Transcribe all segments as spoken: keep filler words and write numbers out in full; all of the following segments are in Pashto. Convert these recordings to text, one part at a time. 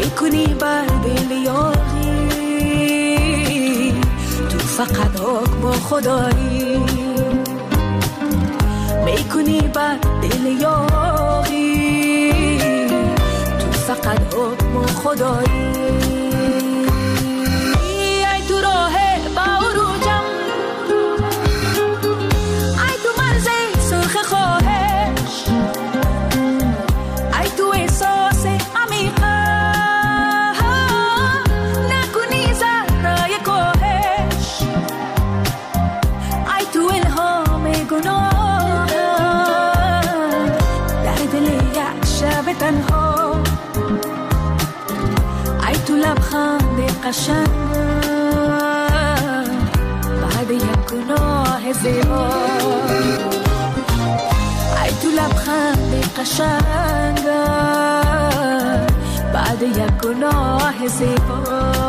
میکنی بر دل یاری، تو فقط حکم خدایی میکنی بر دل یاری، تو فقط حکم خدایی. ای تو راه باروجم، ای تو مرز سرخ خواهش، ای تو احساس عمیقه نکنی ذره کاهش، ای تو الهام گناه در دل یک شب تنها، ای تو لبخند قشنگ بعد یک گناه زیبا، ای تو لبخند قشنگ بعد یک گناه زیبا.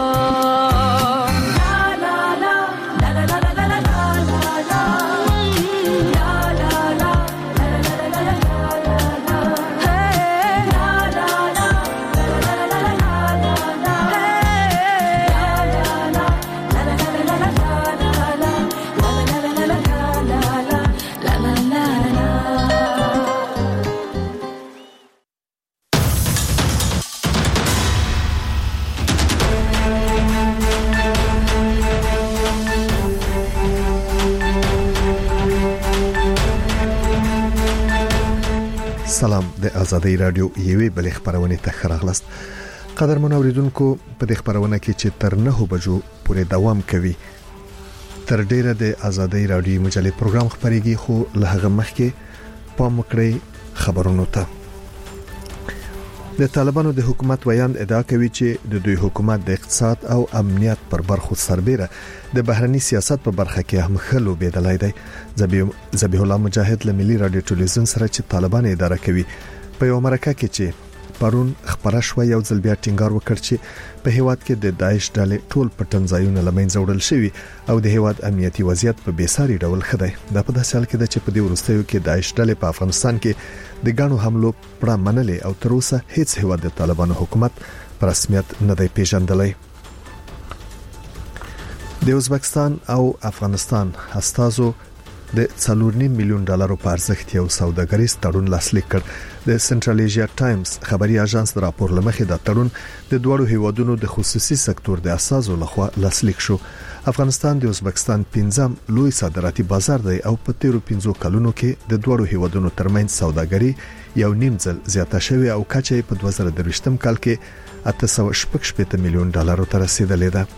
سلام، د آزادۍ رادیو یوې بلې خبرونه ته راغلاست. قدرمن اوریدونکو، په دې خبرونه کې چې تر نه بجو پورې دوام کوي تر ډیره د آزادۍ رادیو مجلې پروګرام خبريږي، خو له هغه مخکې پام وکړئ خبرونو ته. د طالبانو د حکومت ویاند ادعا کوي چې د دوی حکومت د اقتصاد او امنیت پر برخو سربېره د بهرني سیاست په برخه کې هم خلو بيدلای دی. ذبیح الله مجاهد له ملي رادیو ټلویزیون سره چې طالبان اداره کوي په یو مرکه کې چې پرون خبره شوه یو ځل بیا ټینګار وکړ چې په هیواد کې د داعش ډلې ټول پټنځایونه لمنځه وړل شوی او د هیواد امنیتي وضعیت په بیساري ډول خدای. دا په داسې حال کې چې په دې وروستیو کې داعش ډلې په افغانستان کې د ګڼو حملو پړه منلې او تر اوسه هیڅ هیواد د طالبانو حکومت په رسمیت نه دی پیژندلی. د ازبکستان او افغانستان استازو د څلور نیم میلیون ډالرو په ارزښت یو سوداګریز تړون لاسلیک کړ. د سنټرال ایشیا ټایمز خبري اژانس د راپور لمخې دا تړون د دوړو هیوادونو د خصوصي سکتور د اساسو لخوا لاسلیک شو. افغانستان د ازبکستان پنځم لوی صادراتي بازار دی او په تیرو پنځو کلونو کې د دوړو هیوادونو ترمنځ سوداګري یو نیم ځل زیاته شوې او کچې په دوه زره درویشتم کال کې اته سوه شپږ شپېته میلیون ډالرو ته رسیدلې ده.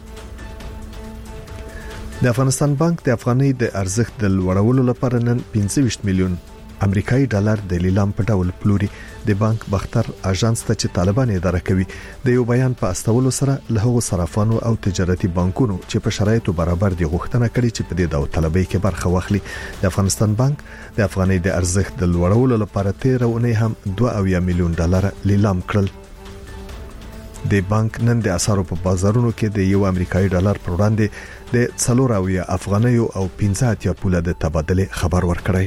د افغانستان بانک د افغانۍ د ارزښت د لوړولو لپاره نن پنځه ویشت میلیون امریکایي ډالر د لیلام په ډول پلوري. د بانک بختر اژانس ته چې طالبان اداره کوي د یو بیان په استولو سره له هغو صرافانو او تجارتي بانکونو چې په شرایطو برابر دي غوښتنه کړې چې په دې داوطلبۍ کې برخه واخلي. د افغانستان بانک د افغانۍ د ارزښت د لوړولو لپاره تیره اونۍ هم دوه اویا میلیون ډالر لیلام کړل. د بانک نن د اسعارو په بازارونو کې د یو امریکایي ډالر پر وړاندې د څلور اویا افغانیو او پنځه اتیا پوله د تبادله خبر ورکړی.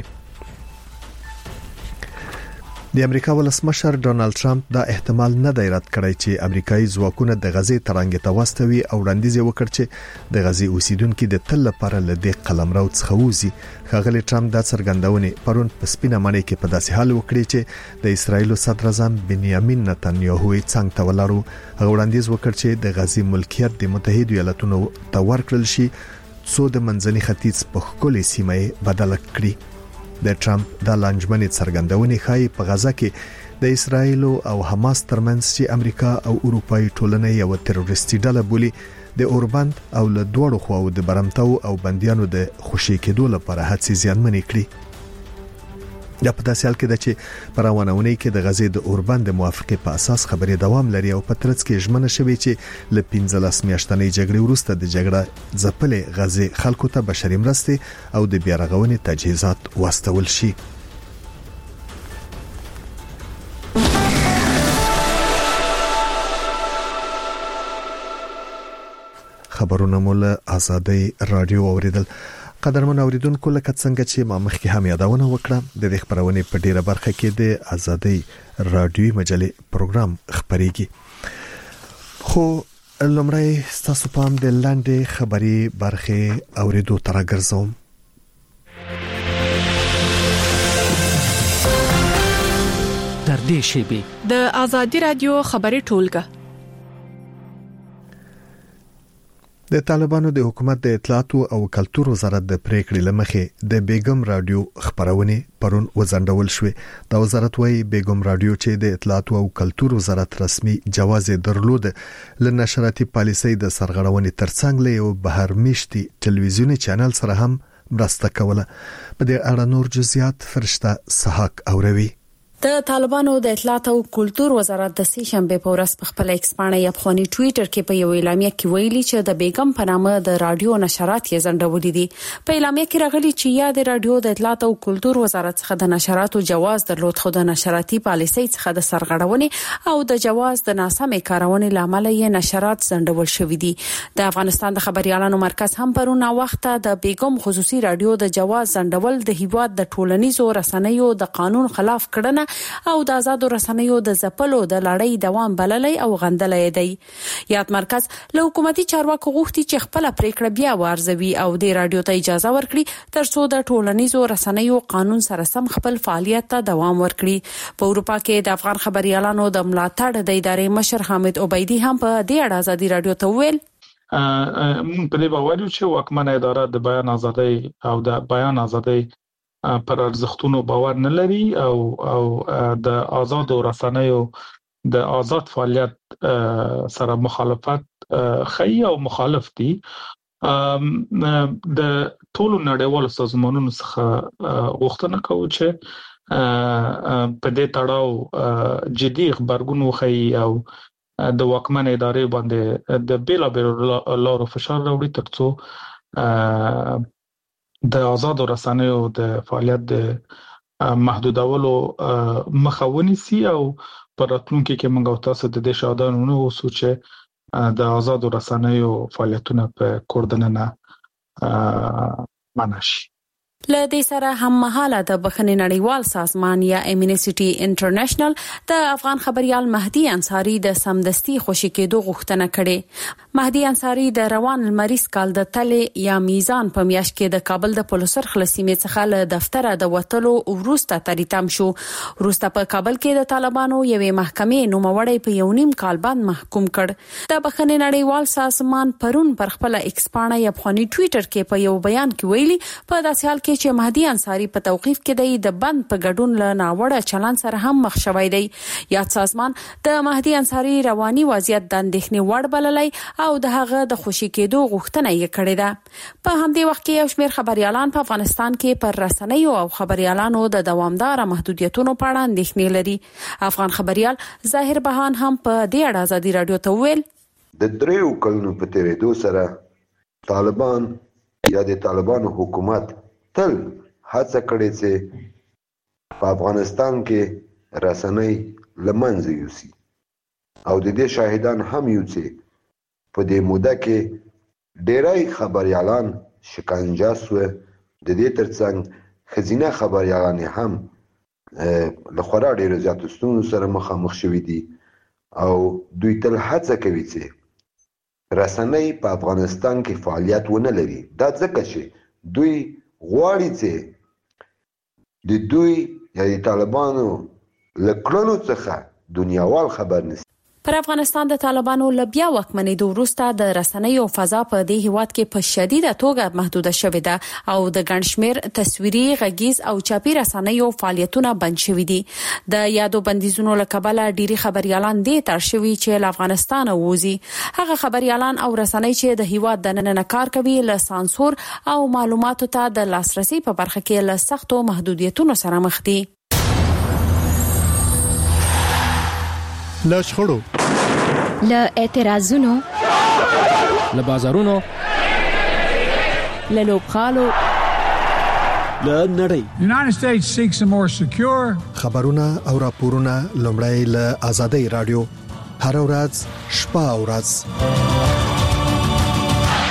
د امریکا ولسمشر ډونالد ټرمپ دا احتمال نه دی رد کړی چې امریکایي ځواکونه د غزې ترانګ ته واستوي او وړاندیز وکړ چې د غزې اوسیدونکو د تل لپاره له دې قلمرو څخه وځي. ښاغلی ټرمپ دا څرګندونه پرون په سپینه معنی کې په داسې حال وکړي چې د اسرایل صدر اعظم بنیامین نتنیاهو یې څنګه تولرو هغه وړاندیز وکړ چې د غزې ملکیت د متحده ایالاتونو ته ورکړل شي څو د منځني ختیځ په خپل سیمه بدل کړي. د ټرمپ د لانجمنې څرګندونې ښایي په غزه کې د اسرایل او حماس ترمنځ چې امریکا او اروپאי ټولنه یو تروریستي ډله بولي د اوربند او له دوړو خواو د برمتو او بنديانو د خوشي کېدو لپاره هڅې زیانمنې کړي. دا په داسې حال کې ده چې پرونهونه کې د غزې د اوربند د موافقه په اساس خبرې دوام لري او په ترڅ کې ژمنه شوې چې ل پنځلس میاشتنۍ جګړې وروسته د جګړه ځپلې غزې خلکو ته بشري مرستې او د بیارغونې تجهیزات واستول شي. خبرونه مول آزادۍ رادیو اوریدل. قدرمن اوریدونکو، لکه څنګه چې ما مخکې هم یادونه وکړه د دې خبرونې په ډیره برخه کې د آزادۍ رادیو مجلې پروګرام خبريږي. خو لمړی ستاسو پام د لاندې خبري برخه اوریدو تر ګرځوم. در دې شیبه د آزادي رادیو خبري ټولګه د طالبانو د حکومت د اطلاعات او کلتور وزارت د پریکړې لمخې د بیګم رادیو خبرونه پرون وزندول شوې. د وزارت وايي بیګم رادیو چې د اطلاعات او کلتور وزارت رسمي جواز درلود ل نشراتي پالیسۍ د سرغړونې ترڅنګ له یو بهر میشتي ټلویزیونی چینل سره هم مرسته کوله. په دې اړه نور جزئیات فرشته سحق اوروي. د طالبانو د اطلاعات او کلتور وزارت د سې شنبه په ورځ په خپل ایکس باندې افغاني ټوئیټر کې په یو اعلامیه کې ویلي چې د بیګم په نامه د رادیو نشرات یې ځنډولې دي. په اعلامیه کې راغلي چې یا د رادیو د اطلاعات او کلتور وزارت څخه د نشراتو جواز درلود خو د نشراتي پالیسۍ څخه د سرغړونې او د جواز د ناسمې کارونې لامل یې نشرات ځنډول شوې دي. د افغانستان د خبريالانو مرکز هم پرونه وخت د بیګم خصوصي رادیو د جواز ځنډول د هیواد د ټولنیزو رسنیو د قانون خلاف کړنه او د آزادو رسنیو د زپلو د لړۍ دوام بللې او غندلې دی. یاد مرکز له حکومتي چارواکو غوښتي چې خپل پریکړه بیا وارزوي او د رادیو ته اجازه ورکړي ترڅو د ټولنیزو رسنیو قانون سره سم خپل فعالیت ته دوام ورکړي. په اروپا کې د افغان خبريالانو د ملاتړ د ادارې مشر حامد عبیدی هم په دې اړه آزادي رادیو ته ویل مون په دې باور یو چې واکمنه اداره د بیان ازادي او د بیان ازادي پر ارزښتونو باور نه لري او او د آزاد رسنیو د آزاد فعالیت سره مخالفت خي او مخالف دي. د ټولو نړیوالو سازمانونو څخه غوښتنه کوي چې په دې تړاو جدي خبرګون وخی او د واکمن ادارې باندې د بیلا بیل لارو فشار راوړي ترڅو د آزاد رسنیو د فعالیت د محدودولو مخاوني سي او پر راتلونکي کې موږ تاسو د دې شادانونو سوچ د آزاد رسنیو فعالیتونه په کوردننه منشي. له دې سره هم مهاله د بخښنې نړیوال سازمان یا امنیسټي انټرنیشنل د افغان خبريال مهدي انصاری د سمدستي خوشی کېدو غوښتنه کړې. مهدي انصاری د روان لمریز کال د تلې یا میزان په میاشت کې د کابل د پولیسر خلاصیمې څخه له دفتر د وټلو ورسته تریتم شو. ورسته په کابل کې د طالبانو یوې محکمې نوموړی په یو نیم کال باندې محکوم کړ. د بخښنې نړیوال سازمان پرون پر خپل ایکس باندې افغاني ټوئیټر کې په یو بیان کې ویلي په داسې حال کې چې مهدي انصاری په توقیف کې د بند په ګډون له ناوړه چلن سره هم مخ شوی دی. یاد سازمان د مهدي انصاری رواني وضعیت د اندېښنې وړ بللی او د هغه د خوشی کېدو غوښتنه یې کړې ده. په همدې وخت کې یو شمېر خبريالان په افغانستان کې پر رسنیو او خبريالانو د دوامدار محدودیتونو په اړه اندېښنې لري. افغان خبريال ظاهر بهان هم په دې اړه آزادي رادیو ته ویل د دریو کلونو په تیریدو سره طالبان یا د طالبانو حکومت تل هڅه کړې چې په افغانستان کې رسنۍ لمنځه یوسي او د دې شاهدان هم یو چې په دې موده کې ډېری خبريالان شکنجه سوه. د دې ترڅنګ ښځینه خبريالان هم له خورا ډېرو زیاتو ستونزو سره مخامخ شوي دي او دوی تل هڅه کوي چې رسنۍ په افغانستان کې فعالیت ونه لري. دا ځکه چې دوی غواړي چې د دوی یا د طالبانو له کړنو څخه دنیاوال خبر نشي. پر افغانستان د طالبانو لبیا وکمنې وروسته د رسنیو فضا په دې هیواد کې په شدیده توګه محدوده شوې ده او د ګڼشمیر تصویري غږیز او چاپی رسنیو فعالیتونه بند شوې دي. د یادو بندیزونو له کبله ډیری خبريالان دې تر شوي چې له افغانستان ووزي. هغه خبريالان او رسنۍ چې د هیواد د نننه کار کوي له سانسور او معلوماتو ته د لاسرسي په برخه کې له سختو محدودیتونو سره مخ دي. له شخړو، له اعتراضونو، له بازارونو، له لوبخالو، له نړۍ. The United States seeks a more secure. خبرونه او راپورونه لومړی له آزادۍ رادیو هر ورځ شپه او ورځ.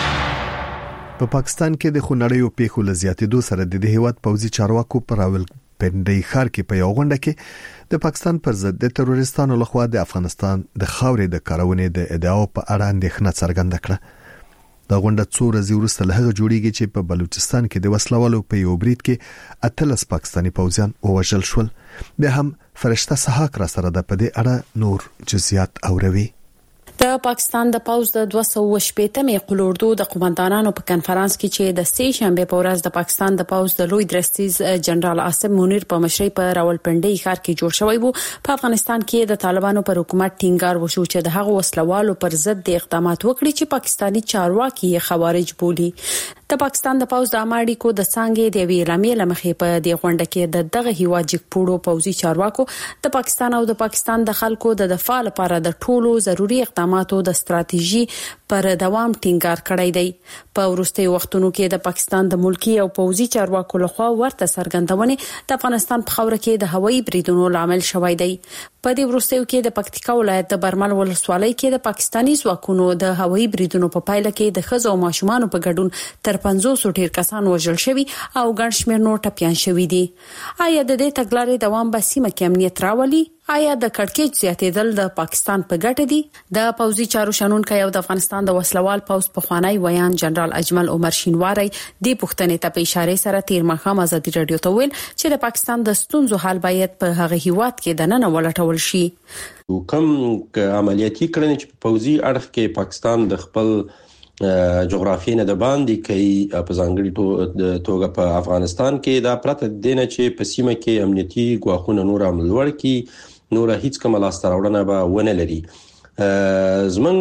په پاکستان کې د خونړیو پیښو لزیاتېدو سره د هیواد پوځي چارواکو پر پنډي ښار کې په یو غونډه کې د پاکستان پر ضد د تروریستانو لخوا د افغانستان د خاورې د کارونې د ادعاو په اړه اندېښنه څرګنده کړه. دا غونډه څو ورځې وروسته له هغه جوړیږي چې په بلوچستان کې د وسلوالو په یو برید کې اتلس پاکستاني پوځیان ووژل شول. بیا هم فرشته سحاق را سره د پدې اړه نور جزئیات اوروي. د پاکستان د پوز د دوه سوه شپږمې قلوردو د قوماندانانو په کنفرانس کې چې د سې شنبه په ورځ د پاکستان د پوز د لوی درستیز جنرال عاصم منیر په مشرۍ په راولپنډي ښار کې جوړ شوی وو. په افغانستان کې د طالبانو پر حکومت ټینګار وشو چې د هغو وسلوالو پر ضد د اقدامات وکړي چې پاکستانی چارواکي خوارج بولي. د پاکستان د پوز د اماړي کو د سانګې د ویلامې لمخې په د غونډه کې د دغه هیوا جګپوړو پوزي چارواکو د پاکستان او د پاکستان د خلکو د دفاع لپاره د ټولو ضروري اقداماتو د ستراتیژي پر دوام ټینګار کړی دی. په وروستي وختونو کې د پاکستان د ملکی او پوزي چارواکو لخوا ورته څرګندونې د افغانستان په خاور کې د هوایي بریدونو لامل شوی دی. په دې وروستیو کې د پکتیکا ولایت د برمل ولسوالۍ کې د پاکستانی ځواکونو د هوایي بریدونو په پایله کې د ښځو او ماشومانو په ګډون تر پنځوس ډیر کسان وژل شوي او ګڼ شمېر نور ټپيان شوي دي. آیا د دې تګلارې دوام به سیمه کې امنیت راولي؟ آیا د کړکېچ زیاتېدل د پاکستان په ګټه دي؟ د پوځي چارو شنونکي او د افغانستان د وسلوال پوځ پخوانی ویان جنرال اجمل عمر شینواری د پښتنې ته په اشاره سره تیر مخام ازادي رادیو ته ویل چې د پاکستان د ستونزو حل باید په هغه هیواد کې د نن ولټول شي. کوم عملیاتي کړنې چې په پوځي اړخ کې پاکستان د خپل جغرافیې نه د باندې کوي په ځانګړي توګه په افغانستان کې دا پرته دینه چې په سیمه کې امنیتي ګواښونه نور عمل ورکړي نور هیڅ کومه لاسته راوړنه به ونه لري. زمونږ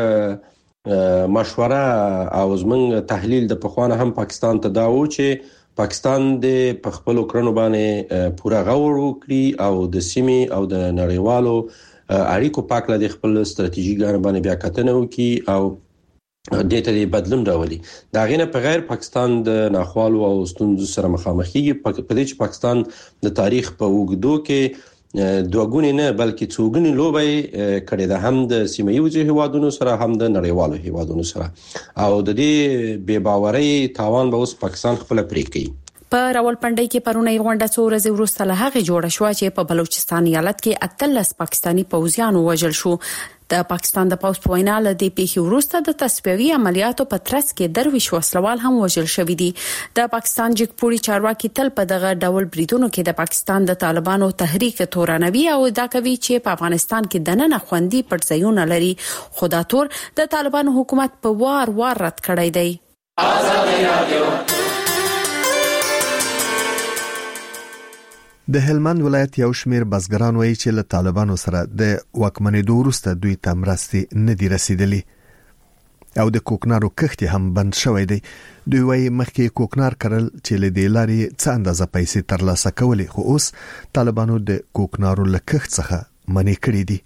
مشوره او زمونږ تحلیل د پخوانه هم پاکستان ته دا و چې پاکستان د خپل کړنو باندې پوره غور وکړي او د سیمې او د نړیوالو اړیکو پاکله د خپل ستراتیژي ګان باندې بیا کتنه وکړي او دته دی بدلون راولي. دا غینه په غیر پاکستان د ناخوالو او ستونزو سره مخامخ کیږي. په دې چې پاکستان د تاریخ په وګړو کې دوګونی نه بلکې څوګنی لوبي کړي ده هم د سیمایي هیوادونو سره هم د نړیوالو هیوادونو سره او د دې بے باورۍ تاوان به اوس پاکستان خپل پرې کوي. په راولپنډي کې پرونی غونډه څو ورځې وروسته له هغه جوړه شو چې په بلوچستان ایالت کې اتلس پاکستانی پوځیان وژل شو. د پاکستان د پوځ په وینا له دې پیښې وروسته د تصفیوي عملیاتو په ترڅ کې درویش وسلوال هم وژل شوی دي. د پاکستان جګپوړي چارواکي تل په دغه ډول بریدونو کې د پاکستان د طالبانو تحریک تورانوي او دا کوي چې په افغانستان کې د نن خوندي پټځایونه لري. خو دا تور د طالبانو حکومت په وار وار رد کړی دی. آزادي رادیو د هلمند ولایت یو شمیر بزګران وایي چې له طالبانو سره د واکمنېدو وروسته دوی ته مرستې نه دي رسیدلې او د کوکنارو کښت هم بند شوی دی. دوی وایي مخکې کوکنار کرل چې له دې لارې څه اندازه پیسې ترلاسه کولې خو اوس طالبانو د کوکنارو له کښت څخه منع کړي دي.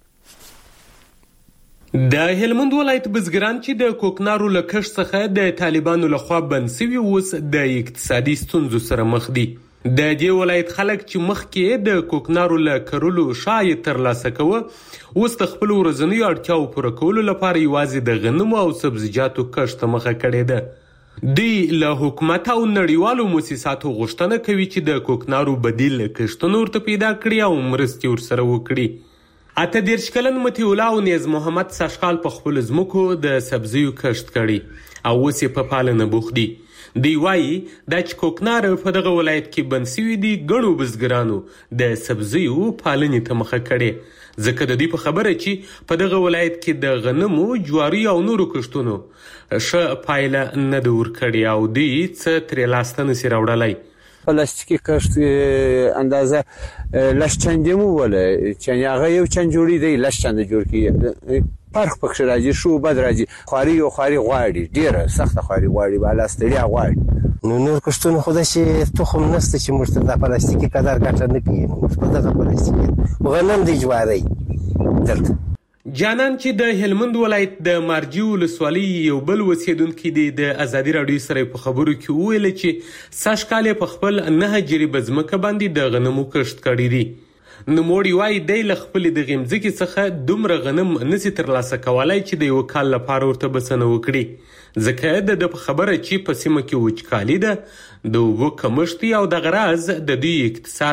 د هلمند ولایت بزګران چې د کوکنارو له کښت څخه د طالبانو لخوا بند شوي اوس د اقتصادي ستونزو سره مخ دي. د دې ولایت خلک چې مخکې د کوکنارو له کرلو شاید ترلاسه کوه اوس د خپل ورځنیو اړتیاو پوره کولو لپاره یوازې د غنمو او سبزیجاتو کښت ته مخه کړې ده. دوی له حکومت او نړیوالو مؤسساتو غوښتنه کوي چې د کوکنارو بدیل کښتونه ورته پیدا کړي او مرستې ورسره وکړي. اته دېرش کلن مطیع الله او نیز محمد ساشقال په خپل ځمکو د سبزیو کښت کړي او اوس یې په پالنه بوخت دي. دی وایي دا چې کوکنار په دغه ولایت کې بند شوي دي ګڼو بزګرانو د سبزیو پالنې ته مخه کړې ځکه د دې په خبره چې په دغه ولایت کې د غنمو جواري او نورو کښتونو ښه پایله نه ده ورکړې او دوی څه ترې لاسته نشي راوړلی. پلاستیکي کښت اندازه لس چندې مو وله چې هغه یو چند جوړي دی لس چنده جوړ کړي فرق پکې راځي شو بد راځي خواري او خواري غواړي ډیره سخته خواري غواړي بالا ستړیا غواړي نو نور کښتونه خو داسې تخم نشته چې موږ ته د پلاستیکي قدر ګټه نه کوي موږ په دغه پلاستیکي غنم دی جواري دلته جانان چې د هلمند ولایت د مارجی ولسوالۍ یو بل اوسیدونکي دی د ازادي راډیو سره په خبرو کې وویل چې ساشقال په خپل نه جریبه ځمکه باندې د غنمو کښت کړی دی. نوموړی وایي دی له خپلې دغې مځکې څخه دومره غنم نشي ترلاسه کولی چې د یو کال لپاره ورته بسنه وکړي ځکه د ده په خبره چې په سیمه کې وچکالي ده د اوبو کمښت او دغه راز د دوی اقتصاد